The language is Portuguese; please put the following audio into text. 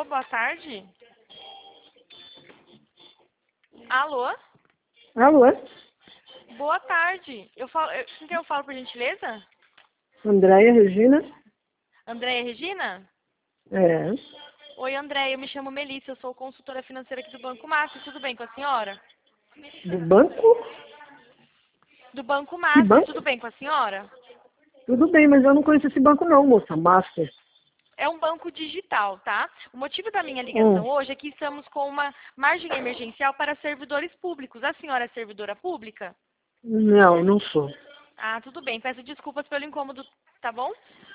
Alô, boa tarde. Alô? Alô? Boa tarde. Com quem eu falo, por gentileza? Andréia Regina? Andréia Regina? É. Oi, Andréia, eu me chamo Melissa, eu sou consultora financeira aqui do Banco Master. Tudo bem com a senhora? Do banco? Do Banco Que Master, tudo banco? bem com a senhora? Tudo bem, mas eu não conheço esse banco não, moça. Master. É um banco digital, tá? O motivo da minha ligação hoje é que estamos com uma margem emergencial para servidores públicos. A senhora é servidora pública? Não, não sou. Ah, tudo bem. Peço desculpas pelo incômodo, tá bom?